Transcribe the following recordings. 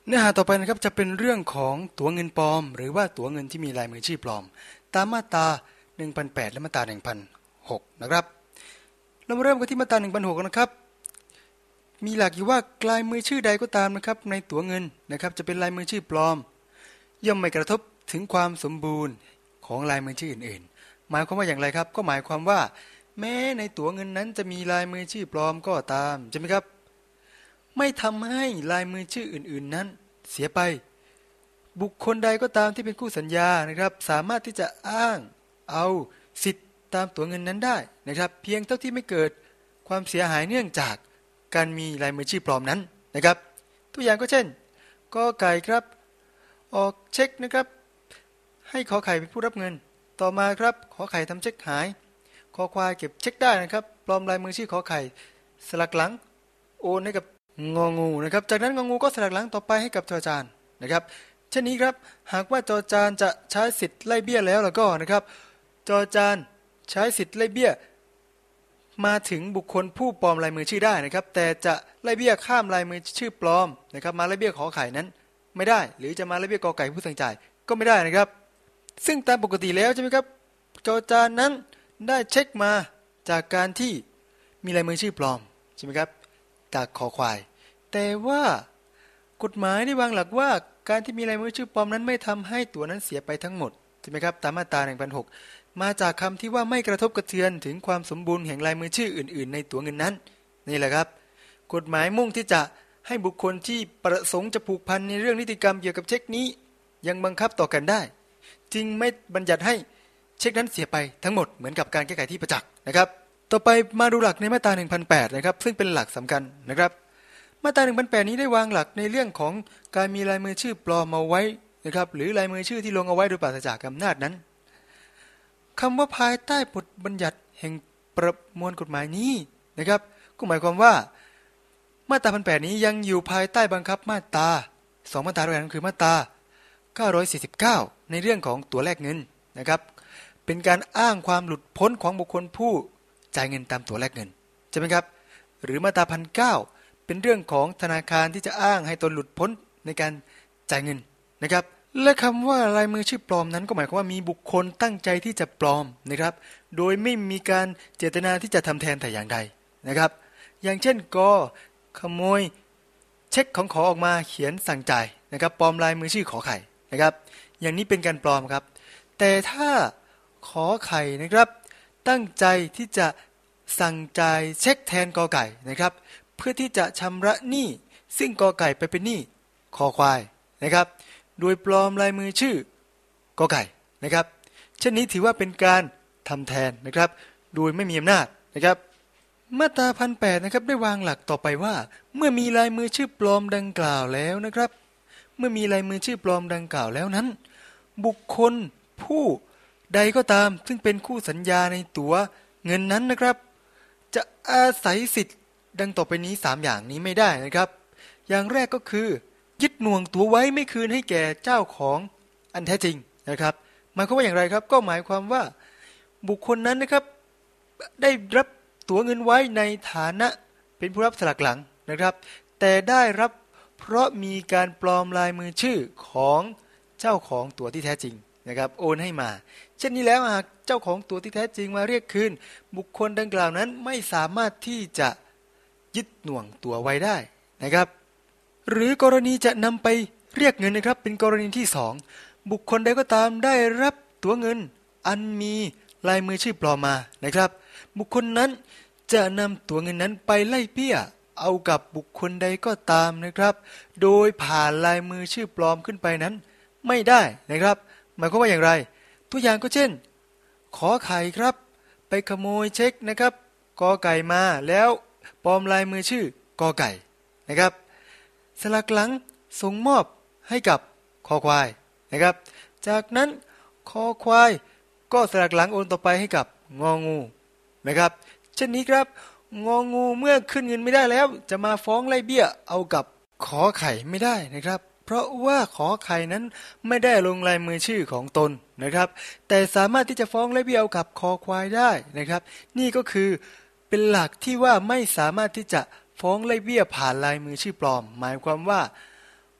เนื้อหาต่อไปนะครับจะเป็นเรื่องของตั๋วเงินปลอมหรือว่าตั๋วเงินที่มีลายมือชื่อปลอมตามมาตรา 1,800 และมาตรา 1,600 นะครับเรามาเริ่มกันที่มาตรา 1,600 นะครับมีหลักอยู่ว่าลายมือชื่อใดก็ตามนะครับในตั๋วเงินนะครับจะเป็นลายมือชื่อปลอมย่อมไม่กระทบถึงความสมบูรณ์ของลายมือชื่ออื่นๆหมายความว่าอย่างไรครับก็หมายความว่าแม้ในตั๋วเงินนั้นจะมีลายมือชื่อปลอมก็ตามใช่ไหมครับไม่ทำให้ลายมือชื่ออื่นๆนั้นเสียไปบุคคลใดก็ตามที่เป็นคู่สัญญานะครับสามารถที่จะอ้างเอาสิทธิ์ตามตั๋วเงินนั้นได้นะครับเพียงเท่าที่ไม่เกิดความเสียหายเนื่องจากการมีลายมือชื่อปลอมนั้นนะครับตัวอย่างก็เช่นกอไก่ครับออกเช็คนะครับให้ขอไข่เป็นผู้รับเงินต่อมาครับขอไข่ทำเช็คหายคอควายเก็บเช็คได้นะครับปลอมลายมือชื่อขอไข่สลักหลังโอนให้กับงองูนะครับจากนั้นงองูก็สลักหลังต่อไปให้กับจอจานนะครับเช่นนี้ครับหากว่าจอจานจะใช้สิทธิ์ไล่เบี้ยแล้วก็นะครับจอจานใช้สิทธิ์ไล่เบี้ยมาถึงบุคคลผู้ปลอมลายมือชื่อได้นะครับแต่จะไล่เบี้ยข้ามลายมือชื่อปลอมนะครับมาไล่เบี้ยขอไข่นั้นไม่ได้หรือจะมาไล่เบี้ยกอไก่ผู้สั่งจ่ายก็ไม่ได้นะครับซึ่งตามปกติแล้วใช่ไหมครับจอจานนั้นได้เช็คมาจากการที่มีลายมือชื่อปลอมใช่ไหมครับจากคอควายแต่ว่ากฎหมายได้วางหลักว่าการที่มีลายมือชื่อปลอมนั้นไม่ทำให้ตั๋วนั้นเสียไปทั้งหมดใช่ไหมครับตามมาตรา 1,600 มาจากคำที่ว่าไม่กระทบกระเทือนถึงความสมบูรณ์แห่งลายมือชื่ออื่นๆในตั๋วเงินนั้นนี่แหละครับกฎหมายมุ่งที่จะให้บุคคลที่ประสงค์จะผูกพันในเรื่องนิติกรรมเกี่ยวกับเช็คนี้ยังบังคับต่อกันได้จึงไม่บัญญัติให้เช็คนั้นเสียไปทั้งหมดเหมือนกับการแก้ไขที่ประจักษ์นะครับต่อไปมาดูหลักในมาตรา 1,800 นะครับซึ่งเป็นหลักสำคัญนะครับมาตรา 1,800 นี้ได้วางหลักในเรื่องของการมีลายมือชื่อปลอมเอาไว้นะครับหรือลายมือชื่อที่ลงเอาไว้โดยปราศจากอำนาจนั้นคำว่าภายใต้บทบัญญัติแห่งประมวลกฎหมายนี้นะครับก็หมายความว่ามาตรา 1,800 นี้ยังอยู่ภายใต้บังคับมาตรา2มาตราด้วยกันคือมาตรา949ในเรื่องของตั๋วแลกเงินนะครับเป็นการอ้างความหลุดพ้นของบุคคลผู้จ่ายเงินตามตั๋วแลกเงินใช่ไหมครับหรือมาตรา 1,900 เป็นเรื่องของธนาคารที่จะอ้างให้ตนหลุดพ้นในการจ่ายเงินนะครับและคำว่าลายมือชื่อปลอมนั้นก็หมายความว่ามีบุคคลตั้งใจที่จะปลอมนะครับโดยไม่มีการเจตนาที่จะทำแทนแต่อย่างใดนะครับอย่างเช่นขโมยเช็คของขอออกมาเขียนสั่งจ่ายนะครับปลอมลายมือชื่อขอไข่นะครับอย่างนี้เป็นการปลอมครับแต่ถ้าขอไข่นะครับตั้งใจที่จะสั่งจ่ายเช็คแทนกอไก่นะครับเพื่อที่จะชำระหนี้ซึ่งกอไก่ไปเป็นหนี้คอควายนะครับโดยปลอมลายมือชื่อกอไก่นะครับเช่นนี้ถือว่าเป็นการทำแทนนะครับโดยไม่มีอำนาจนะครับมาตรา 1,800 นะครับได้วางหลักต่อไปว่าเมื่อมีลายมือชื่อปลอมดังกล่าวแล้วนะครับเมื่อมีลายมือชื่อปลอมดังกล่าวแล้วนั้นบุคคลผู้ใดก็ตามซึ่งเป็นคู่สัญญาในตั๋วเงินนั้นนะครับจะอาศัยสิทธิ์ดังต่อไปนี้3อย่างนี้ไม่ได้นะครับอย่างแรกก็คือยึดหน่วงตั๋วไว้ไม่คืนให้แก่เจ้าของอันแท้จริงนะครับหมายความว่าอย่างไรครับก็หมายความว่าบุคคลนั้นนะครับได้รับตั๋วเงินไว้ในฐานะเป็นผู้รับสลักหลังนะครับแต่ได้รับเพราะมีการปลอมลายมือชื่อของเจ้าของตั๋วที่แท้จริงนะครับโอนให้มาเช่นนี้แล้วหากเจ้าของตั๋วที่แท้จริงมาเรียกคืนบุคคลดังกล่าวนั้นไม่สามารถที่จะยึดหน่วงตั๋วไว้ได้นะครับหรือกรณีจะนำไปเรียกเงินนะครับเป็นกรณีที่2บุคคลใดก็ตามได้รับตั๋วเงินอันมีลายมือชื่อปลอมมานะครับบุคคลนั้นจะนำตั๋วเงินนั้นไปไล่เบี้ยเอากับบุคคลใดก็ตามนะครับโดยผ่านลายมือชื่อปลอมขึ้นไปนั้นไม่ได้นะครับหมายความว่าอย่างไรตัวอย่างก็เช่นขอไข่ครับไปขโมยเช็คนะครับกอไก่มาแล้วปลอมลายมือชื่อกอไก่นะครับสลักหลังส่งมอบให้กับคอควายนะครับจากนั้นคอควายก็สลักหลังโอนต่อไปให้กับงองูนะครับเช่นนี้ครับงองูเมื่อขึ้นเงินไม่ได้แล้วจะมาฟ้องไล่เบี้ยเอากับขอไข่ไม่ได้นะครับเพราะว่าขอไข่นั้นไม่ได้ลงลายมือชื่อของตนนะครับแต่สามารถที่จะฟ้องไล่เบี้ยเอากับคอควายได้นะครับนี่ก็คือเป็นหลักที่ว่าไม่สามารถที่จะฟ้องไล่เบี้ยผ่านลายมือชื่อปลอมหมายความว่า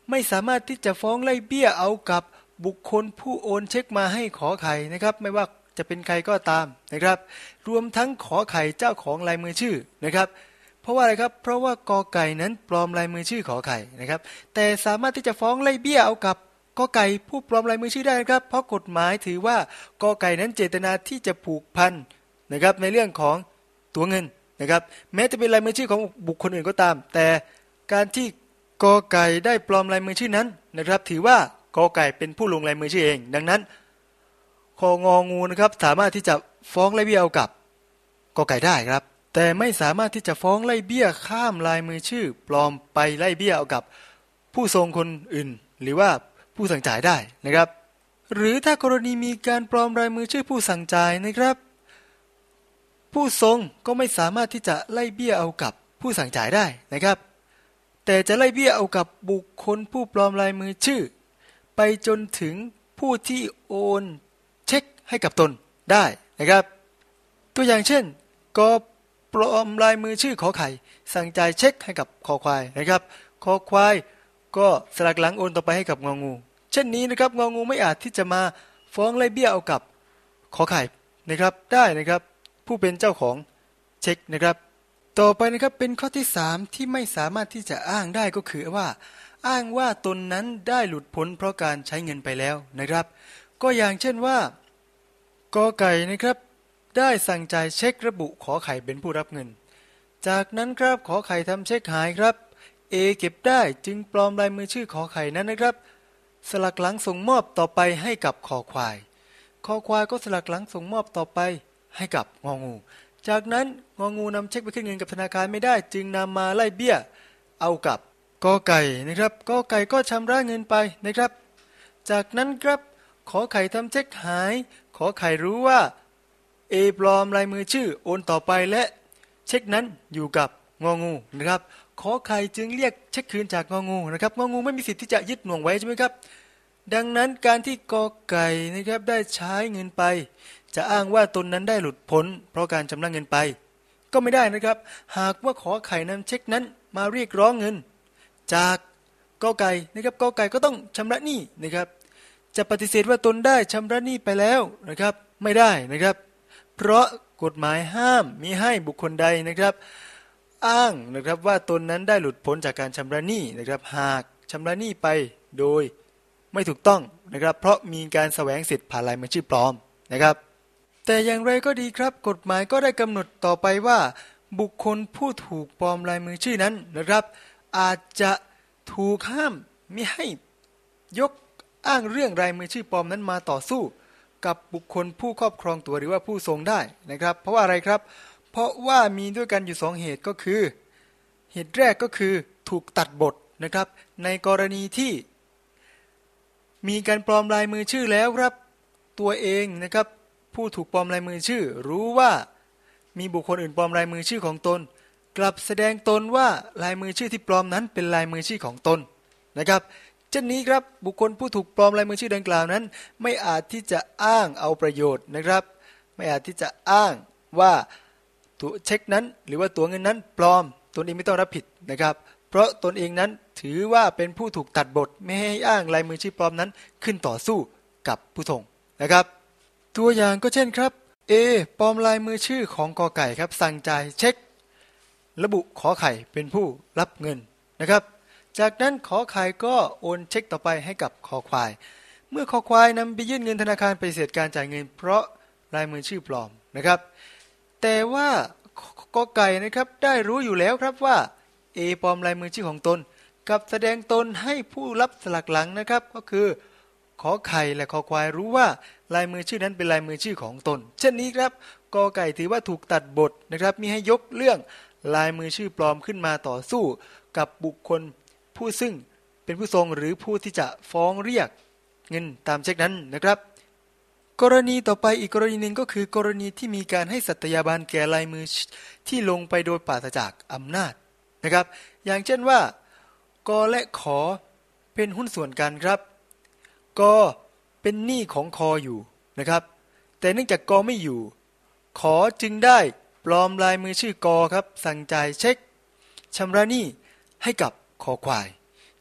ไม่สามารถที่จะฟ้องไล่เบี้ยเอากับบุคคลผู้โอนเช็คมาให้ขอไข่นะครับไม่ว่าจะเป็นใครก็ตามนะครับรวมทั้งขอไข่เจ้าของลายมือชื่อนะครับเพราะว่าอะไรครับเพราะว่ากอไก่นั้นปลอมลายมือชื่อขอไข่นะครับแต่สามารถที่จะฟ้องไล่เบี้ยเอากับกอไก่ผู้ปลอมลายมือชื่อได้ครับเพราะกฎหมายถือว่ากอไก่นั้นเจตนาที่จะผูกพันนะครับในเรื่องของตัวเงินนะครับแม้จะเป็นลายมือชื่อของบุคคลอื่นก็ตามแต่การที่กอไก่ได้ปลอมลายมือชื่อนั้นนะครับถือว่ากอไก่เป็นผู้ลงลายมือชื่อเองดังนั้นขององูนะครับสามารถที่จะฟ้องไล่เบี้ยเอากับกอไก่ได้ครับแต่ไม่สามารถที่จะฟ้องไล่เบี้ยข้ามลายมือชื่อปลอมไปไล่เบี้ยเอากับผู้ทรงคนอื่นหรือว่าผู้สั่งจ่ายได้นะครับหรือถ้ากรณีมีการปลอมลายมือชื่อผู้สั่งจ่ายนะครับผู้ทรงก็ไม่สามารถที่จะไล่เบี้ยเอากับผู้สั่งจ่ายได้นะครับแต่จะไล่เบี้ยเอากับบุคคลผู้ปลอมลายมือชื่อไปจนถึงผู้ที่โอนเช็คให้กับตนได้นะครับตัวอย่างเช่นกปลอมลายมือชื่อขอไข่สั่งจ่ายเช็คให้กับคอควายนะครับคอควายก็สลักหลังโอนต่อไปให้กับงองูเช่นนี้นะครับงองูไม่อาจที่จะมาฟ้องไล่เบี้ยเอากับขอไข่นะครับได้นะครับผู้เป็นเจ้าของเช็คนะครับต่อไปนะครับเป็นข้อที่3ที่ไม่สามารถที่จะอ้างได้ก็คือว่าอ้างว่าตนนั้นได้หลุดพ้นเพราะการใช้เงินไปแล้วนะครับก็อย่างเช่นว่ากอไก่นะครับได้สั่งจ่ายเช็คระบุขอไข่เป็นผู้รับเงินจากนั้นครับขอไข่ทำเช็คหายครับเอเก็บได้จึงปลอมลายมือชื่อขอไข่นั้นนะครับสลักหลังส่งมอบต่อไปให้กับคอควายคอควายก็สลักหลังส่งมอบต่อไปให้กับงองูจากนั้นงองูนำเช็คไปขึ้นเงินกับธนาคารไม่ได้จึงนำมาไล่เบี้ยเอากับกอไก่นะครับกอไก่ก็ชำระเงินไปนะครับจากนั้นครับขอไข่ทำเช็คหายขอไข่รู้ว่าเอปลอมลายมือชื่อโอนต่อไปและเช็คนั้นอยู่กับงองูนะครับขอไข่จึงเรียกเช็คคืนจากงองูนะครับงองูไม่มีสิทธิ์ที่จะยึดหน่วงไว้ใช่ไหมครับดังนั้นการที่กอไก่นะครับได้ใช้เงินไปจะอ้างว่าตนนั้นได้หลุดพ้นเพราะการชำระเงินไปก็ไม่ได้นะครับหากว่าขอไข่นำเช็คนั้นมาเรียกร้องเงินจากกอไก่นะครับกอไก่ก็ต้องชำระหนี้นะครับจะปฏิเสธว่าตนได้ชำระหนี้ไปแล้วนะครับไม่ได้นะครับเพราะกฎหมายห้ามมิให้บุคคลใดนะครับอ้างนะครับว่าตนนั้นได้หลุดพ้นจากการชำระหนี้นะครับหากชำระหนี้ไปโดยไม่ถูกต้องนะครับเพราะมีการแสวงสิทธิ์ผ่านลายมือชื่อปลอมนะครับแต่อย่างไรก็ดีครับกฎหมายก็ได้กำหนดต่อไปว่าบุคคลผู้ถูกปลอมลายมือชื่อนั้นนะครับอาจจะถูกห้ามมิให้ยกอ้างเรื่องลายมือชื่อปลอมนั้นมาต่อสู้กับบุคคลผู้ครอบครองตัวหรือว่าผู้ทรงได้นะครับเพราะว่าอะไรครับเพราะว่ามีด้วยกันอยู่2เหตุก็คือเหตุแรกก็คือถูกตัดบทนะครับในกรณีที่มีการปลอมลายมือชื่อแล้วครับตัวเองนะครับผู้ถูกปลอมลายมือชื่อรู้ว่ามีบุคคลอื่นปลอมลายมือชื่อของตนกลับแสดงตนว่าลายมือชื่อที่ปลอมนั้นเป็นลายมือชื่อของตนนะครับเช่นนี้ครับบุคคลผู้ถูกปลอมลายมือชื่อดังกล่าวนั้นไม่อาจที่จะอ้างเอาประโยชน์นะครับไม่อาจที่จะอ้างว่าตัวเช็คนั้นหรือว่าตัวเงินนั้นปลอมตนเองไม่ต้องรับผิดนะครับเพราะตนเองนั้นถือว่าเป็นผู้ถูกตัดบทไม่ให้อ้างลายมือชื่อปลอมนั้นขึ้นต่อสู้กับผู้ทรงนะครับตัวอย่างก็เช่นครับ A ปลอมลายมือชื่อของกอไก่ครับสั่งจ่ายเช็คระบุขอไข่เป็นผู้รับเงินนะครับจากนั้นขอไข่ก็โอนเช็คต่อไปให้กับคอควายเมื่อคอควายนำไปยื่นเงินธนาคารปฏิเสธการจ่ายเงินเพราะลายมือชื่อปลอมนะครับแต่ว่ากอไก่นะครับได้รู้อยู่แล้วครับว่า A ปลอมลายมือชื่อของตนกับแสดงตนให้ผู้รับสลักหลังนะครับก็คือขอไข่และคอควายรู้ว่าลายมือชื่อนั้นเป็นลายมือชื่อของตนเช่นนี้ครับกอไก่ถือว่าถูกตัดบทนะครับมิให้ยกเรื่องลายมือชื่อปลอมขึ้นมาต่อสู้กับบุคคลผู้ซึ่งเป็นผู้ทรงหรือผู้ที่จะฟ้องเรียกเงินตามเช็คนั้นนะครับกรณีต่อไปอีกกรณีหนึ่งก็คือกรณีที่มีการให้สัตยาบันแก่ลายมือที่ลงไปโดยปราศจากอำนาจนะครับอย่างเช่นว่ากและขอเป็นหุ้นส่วนกันครับกเป็นหนี้ของคออยู่นะครับแต่เนื่องจากกไม่อยู่ขอจึงได้ปลอมลายมือชื่อกครับสั่งจ่ายเช็คชำระหนี้ให้กับคอควาย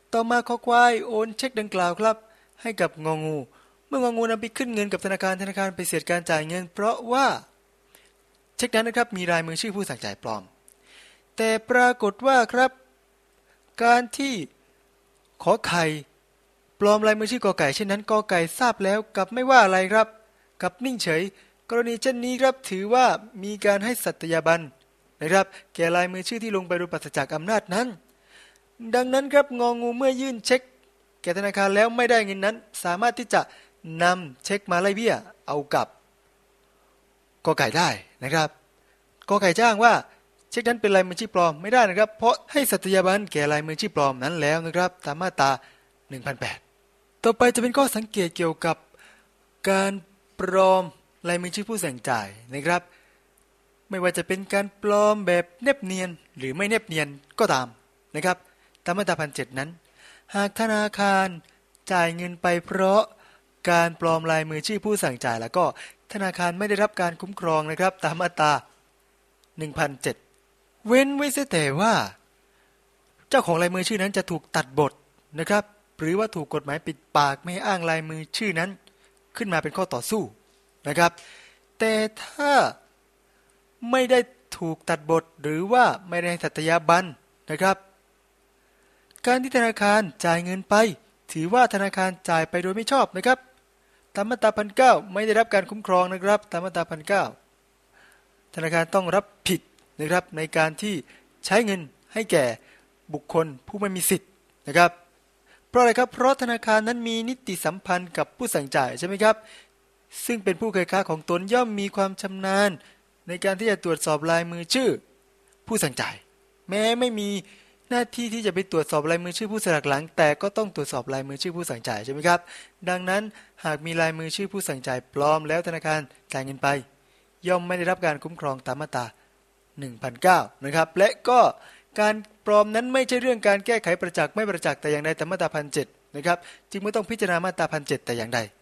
ต่อมาคอควายโอนเช็คดังกล่าวครับให้กับงองูเมื่ององูนำไปขึ้นเงินกับธนาคารปฏิเสธการจ่ายเงินเพราะว่าเช็คนั้นนะครับมีลายมือชื่อผู้สั่งจ่ายปลอมแต่ปรากฏว่าครับการที่ขอไข่ปลอมลายมือชื่อกอไก่เช่นนั้นกอไก่ทราบแล้วกลับไม่ว่าอะไรครับกลับนิ่งเฉยกรณีเช่นนี้ครับถือว่ามีการให้สัตยาบันนะครับแก่ลายมือชื่อที่ลงไปโดยปราศจากอำนาจนั้นดังนั้นครับงองูเมื่อยื่นเช็คแก่ธนาคารแล้วไม่ได้เงินนั้นสามารถที่จะนำเช็คมาไล่เบี้ยเอากับกอไก่ได้นะครับกอไก่จ้างว่าเช็คนั้นเป็นลายมือชื่อปลอมไม่ได้นะครับเพราะให้สัตยาบันแก่ลายมือชื่อปลอมนั้นแล้วนะครับตามมาตรา 1,800 ต่อไปจะเป็นข้อสังเกตเกี่ยวกับการปลอมลายมือชื่อผู้สั่งจ่ายนะครับไม่ว่าจะเป็นการปลอมแบบเนียบเนียนหรือไม่เนียบเนียนก็ตามนะครับตามมาตรา 1,700 นั้นหากธนาคารจ่ายเงินไปเพราะการปลอมลายมือชื่อผู้สั่งจ่ายแล้วก็ธนาคารไม่ได้รับการคุ้มครองนะครับตามมาตรา 1,700 เว้นไว้เสียแต่ว่าเจ้าของลายมือชื่อนั้นจะถูกตัดบทนะครับหรือว่าถูกกฎหมายปิดปากไม่ให้อ้างลายมือชื่อนั้นขึ้นมาเป็นข้อต่อสู้นะครับแต่ถ้าไม่ได้ถูกตัดบทหรือว่าไม่ได้สัตยาบันนะครับการที่ธนาคารจ่ายเงินไปถือว่าธนาคารจ่ายไปโดยไม่ชอบนะครับตามมาตรา 1,900 ไม่ได้รับการคุ้มครองนะครับตามมาตรา 1,900 ธนาคารต้องรับผิดนะครับในการที่ใช้เงินให้แก่บุคคลผู้ไม่มีสิทธิ์นะครับเพราะอะไรครับเพราะธนาคารนั้นมีนิติสัมพันธ์กับผู้สั่งจ่ายใช่ไหมครับซึ่งเป็นผู้เคยค้าของตนย่อมมีความชำนาญในการที่จะตรวจสอบลายมือชื่อผู้สั่งจ่ายแม้ไม่มีหน้าที่ที่จะไปตรวจสอบลายมือชื่อผู้สลักหลังแต่ก็ต้องตรวจสอบลายมือชื่อผู้สั่งจ่ายใช่ไหมครับดังนั้นหากมีลายมือชื่อผู้สั่งจ่ายปลอมแล้วธนาคารจ่ายเงินไปย่อมไม่ได้รับการคุ้มครองตามมาตรา 1,900 นะครับและก็การปลอมนั้นไม่ใช่เรื่องการแก้ไขประจักษ์ไม่ประจักษ์แต่อย่างใดตามมาตรา 1,700 นะครับจึงไม่ต้องพิจารณามาตรา 1,700 แต่อย่างใด